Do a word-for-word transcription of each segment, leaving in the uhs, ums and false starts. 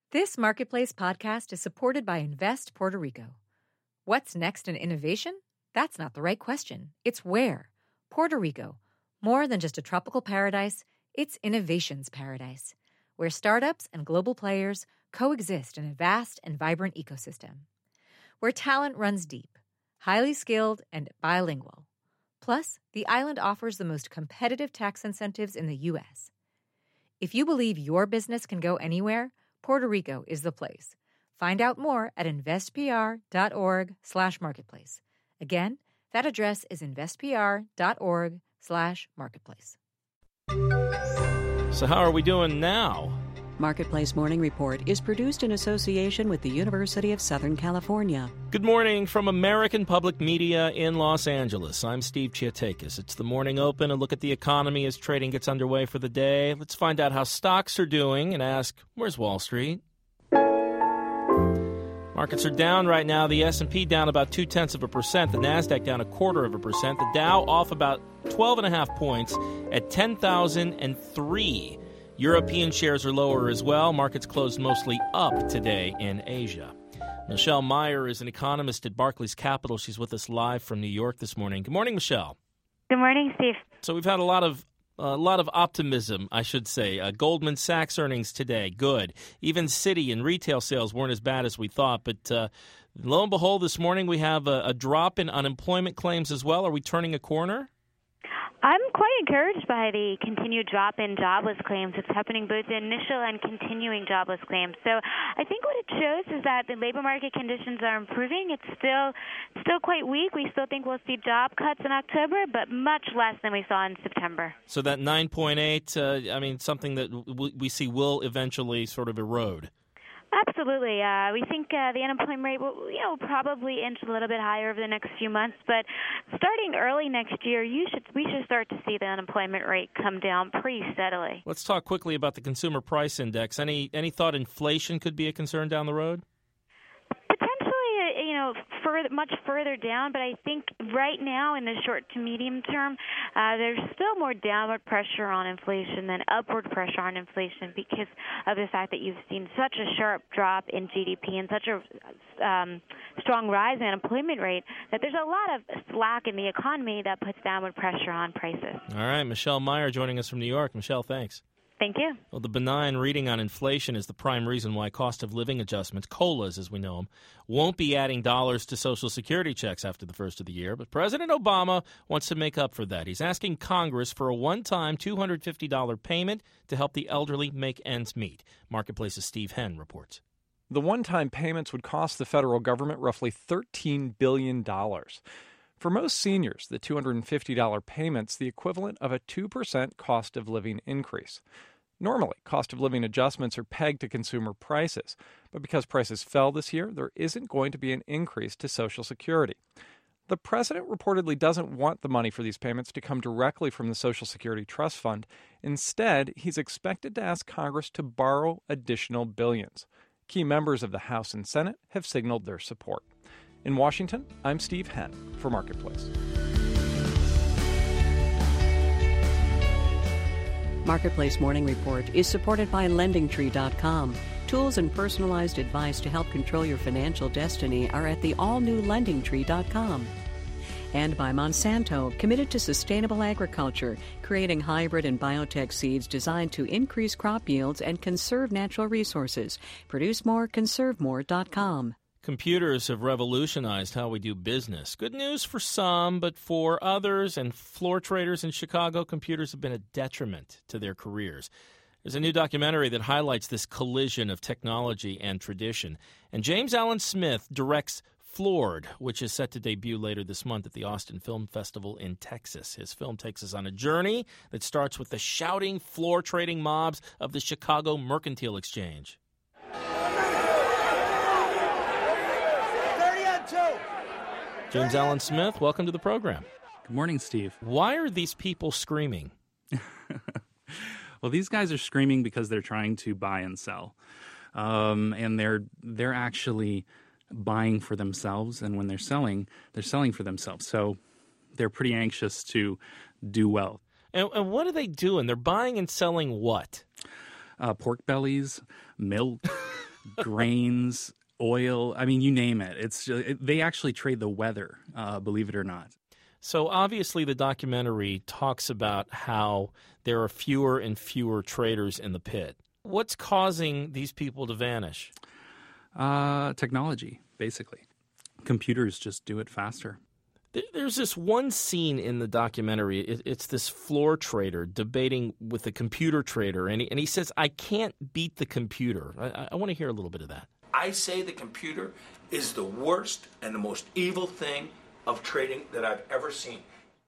This Marketplace podcast is supported by Invest Puerto Rico. What's next in innovation? That's not the right question. It's where. Puerto Rico. More than just a tropical paradise, it's innovation's paradise, where startups and global players coexist in a vast and vibrant ecosystem. Where talent runs deep, highly skilled, and bilingual. Plus, the island offers the most competitive tax incentives in the U S. If you believe your business can go anywhere, Puerto Rico is the place. Find out more at investpr.org slash marketplace. Again, that address is investpr.org slash marketplace. So how are we doing now? Marketplace Morning Report is produced in association with the University of Southern California. Good morning from American Public Media in Los Angeles. I'm Steve Chiatakis. It's the morning open, a look at the economy as trading gets underway for the day. Let's find out how stocks are doing and ask, where's Wall Street? Markets are down right now. The S and P down about two-tenths of a percent. The NASDAQ down a quarter of a percent. The Dow off about twelve and a half points at ten thousand three. European shares are lower as well. Markets closed mostly up today in Asia. Michelle Meyer is an economist at Barclays Capital. She's with us live from New York this morning. Good morning, Michelle. Good morning, Steve. So we've had a lot of a lot of optimism, I should say. Uh, Goldman Sachs earnings today, good. Even Citi and retail sales weren't as bad as we thought. But uh, lo and behold, this morning we have a, a drop in unemployment claims as well. Are we turning a corner? I'm quite encouraged by the continued drop in jobless claims. It's happening both the initial and continuing jobless claims. So I think what it shows is that the labor market conditions are improving. It's still still quite weak. We still think we'll see job cuts in October, but much less than we saw in September. So that nine point eight, uh, I mean, something that w- we see will eventually sort of erode. Absolutely. Uh, we think uh, the unemployment rate will, you know, probably inch a little bit higher over the next few months. But starting early next year, you should we should start to see the unemployment rate come down pretty steadily. Let's talk quickly about the Consumer Price Index. Any any thought inflation could be a concern down the road? Potentially, you know, further, much further down. But I think right now, in the short to medium term, uh, there's still more downward pressure on inflation than upward pressure on inflation because of the fact that you've seen such a sharp drop in G D P and such a um, strong rise in unemployment rate that there's a lot of slack in the economy that puts downward pressure on prices. All right. Michelle Meyer joining us from New York. Michelle, thanks. Thank you. Well, the benign reading on inflation is the prime reason why cost of living adjustments, COLAs as we know them, won't be adding dollars to Social Security checks after the first of the year. But President Obama wants to make up for that. He's asking Congress for a one-time two hundred fifty dollars payment to help the elderly make ends meet. Marketplace's Steve Henn reports. The one-time payments would cost the federal government roughly thirteen billion dollars. For most seniors, the two hundred fifty dollars payment's the equivalent of a two percent cost of living increase. Normally, cost of living adjustments are pegged to consumer prices, but because prices fell this year, there isn't going to be an increase to Social Security. The president reportedly doesn't want the money for these payments to come directly from the Social Security Trust Fund. Instead, he's expected to ask Congress to borrow additional billions. Key members of the House and Senate have signaled their support. In Washington, I'm Steve Henn for Marketplace. Marketplace Morning Report is supported by lending tree dot com. Tools and personalized advice to help control your financial destiny are at the all-new lending tree dot com. And by Monsanto, committed to sustainable agriculture, creating hybrid and biotech seeds designed to increase crop yields and conserve natural resources. Produce more, conserve more dot com. Computers have revolutionized how we do business. Good news for some, but for others and floor traders in Chicago, computers have been a detriment to their careers. There's a new documentary that highlights this collision of technology and tradition. And James Allen Smith directs Floored, which is set to debut later this month at the Austin Film Festival in Texas. His film takes us on a journey that starts with the shouting floor trading mobs of the Chicago Mercantile Exchange. James Allen Smith, welcome to the program. Good morning, Steve. Why are these people screaming? Well, these guys are screaming because they're trying to buy and sell. Um, and they're they're actually buying for themselves, and when they're selling, they're selling for themselves. So they're pretty anxious to do well. And, and what are they doing? They're buying and selling what? Uh, pork bellies, milk, grains, oil. I mean, you name it. It's just, it, they actually trade the weather, uh, believe it or not. So obviously the documentary talks about how there are fewer and fewer traders in the pit. What's causing these people to vanish? Uh, technology, basically. Computers just do it faster. There's this one scene in the documentary. It's this floor trader debating with a computer trader, and he, and he says, I can't beat the computer. I, I want to hear a little bit of that. I say the computer is the worst and the most evil thing of trading that I've ever seen.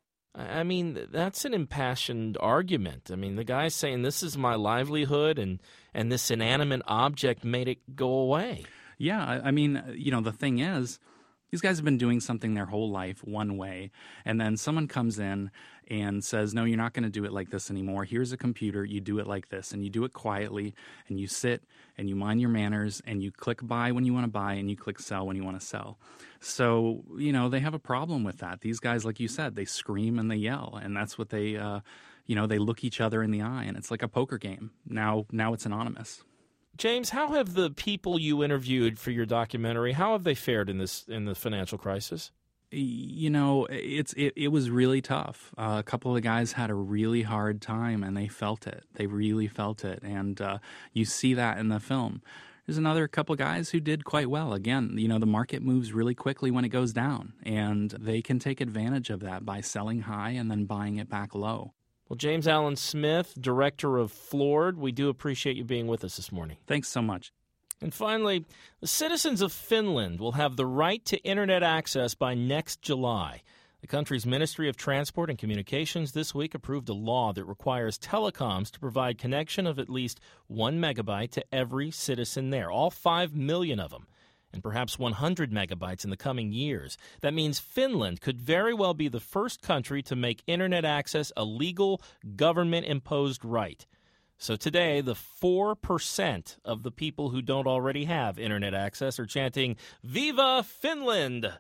I mean, that's an impassioned argument. I mean, the guy's saying this is my livelihood, and, and this inanimate object made it go away. Yeah, I, I mean, you know, the thing is, these guys have been doing something their whole life one way, and then someone comes in and says, no, you're not going to do it like this anymore. Here's a computer. You do it like this, and you do it quietly, and you sit, and you mind your manners, and you click buy when you want to buy, and you click sell when you want to sell. So, you know, they have a problem with that. These guys, like you said, they scream and they yell, and that's what they, uh, you know, they look each other in the eye, and it's like a poker game. Now, now it's anonymous. James, how have the people you interviewed for your documentary, how have they fared in this in the financial crisis? You know, it's it, it was really tough. Uh, a couple of the guys had a really hard time, and they felt it. They really felt it, and uh, you see that in the film. There's another couple of guys who did quite well. Again, you know, the market moves really quickly when it goes down, and they can take advantage of that by selling high and then buying it back low. Well, James Allen Smith, director of Floored, we do appreciate you being with us this morning. Thanks so much. And finally, the citizens of Finland will have the right to Internet access by next July. The country's Ministry of Transport and Communications this week approved a law that requires telecoms to provide connection of at least one megabyte to every citizen there, all five million of them, and perhaps one hundred megabytes in the coming years. That means Finland could very well be the first country to make Internet access a legal, government-imposed right. So today, the four percent of the people who don't already have Internet access are chanting, Viva Finland!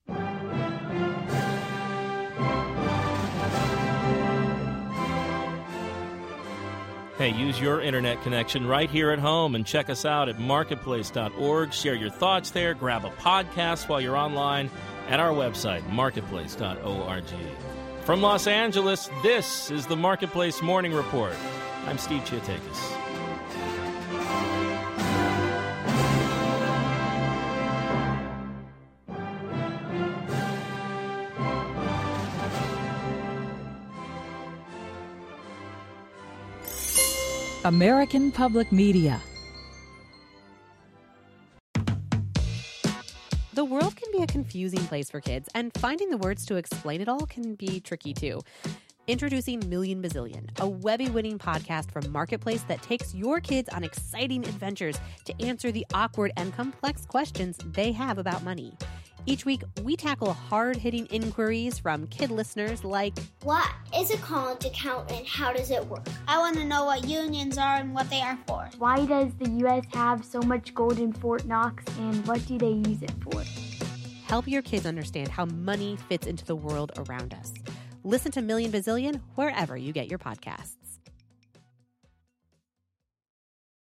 Hey, use your internet connection right here at home and check us out at marketplace dot org. Share your thoughts there. Grab a podcast while you're online at our website, marketplace dot org. From Los Angeles, this is the Marketplace Morning Report. I'm Steve Chiatakis. American Public Media. The world can be a confusing place for kids, and finding the words to explain it all can be tricky too. Introducing Million Bazillion, a Webby-winning podcast from Marketplace that takes your kids on exciting adventures to answer the awkward and complex questions they have about money. Each week, we tackle hard-hitting inquiries from kid listeners like, what is a college account and how does it work? I want to know what unions are and what they are for. Why does the U S have so much gold in Fort Knox and what do they use it for? Help your kids understand how money fits into the world around us. Listen to Million Bazillion wherever you get your podcasts.